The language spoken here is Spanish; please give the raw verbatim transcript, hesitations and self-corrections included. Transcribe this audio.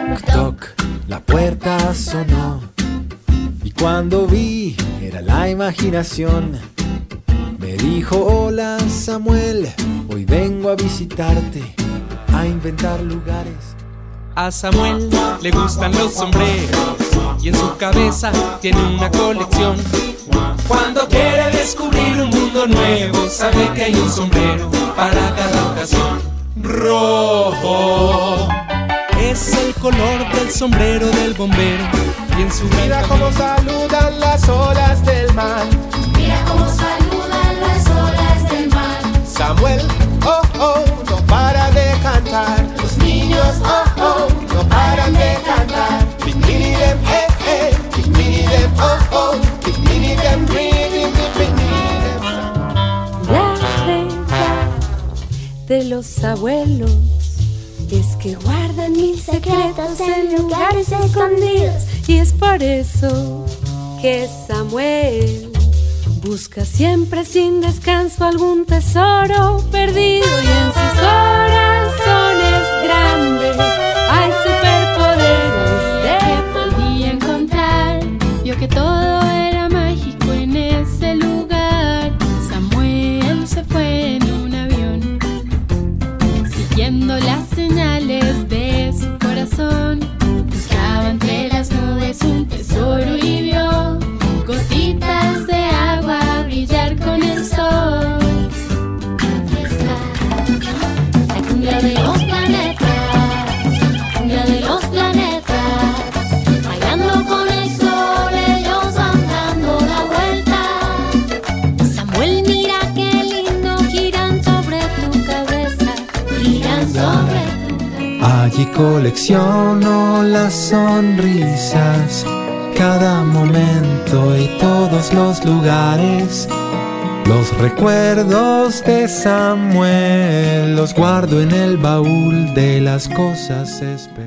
Toc, toc, la puerta sonó. Y cuando vi, era la imaginación. Me dijo: hola Samuel, hoy vengo a visitarte, a inventar lugares. A Samuel le gustan los sombreros y en su cabeza tiene una colección. Cuando quiere descubrir un mundo nuevo, sabe que hay un sombrero para cada ocasión. Rojo es el color del sombrero del bombero. Y en su mira cómo saludan las olas del mar. Mira cómo saludan las olas del mar. Samuel, oh, oh, no para de cantar. Los niños, oh, oh, no paran de cantar. Mini dem, eh, eh, mini dem, oh, oh, mini dem, mini dem, mini dem. La verdad de los abuelos es que guardan mil secretos en lugares escondidos. Y es por eso que Samuel busca siempre sin descanso algún tesoro perdido. Y en sus corazones grandes hay superpoderes de podía encontrar. Vio que todo era mágico en ese lugar. Samuel se fue en un avión, siguiendo las señales de su corazón. Buscaba entre las nubes un tesoro y vio gotitas de agua brillar con el sol. La cumbia de los planetas, cumbia de los planetas, bailando con el sol, ellos van dando la vuelta. Samuel, mira qué lindo, giran sobre tu cabeza, giran sobre tu cabeza. Allí colecciono las sonrisas, cada momento y todos los lugares. Los recuerdos de Samuel los guardo en el baúl de las cosas esperadas.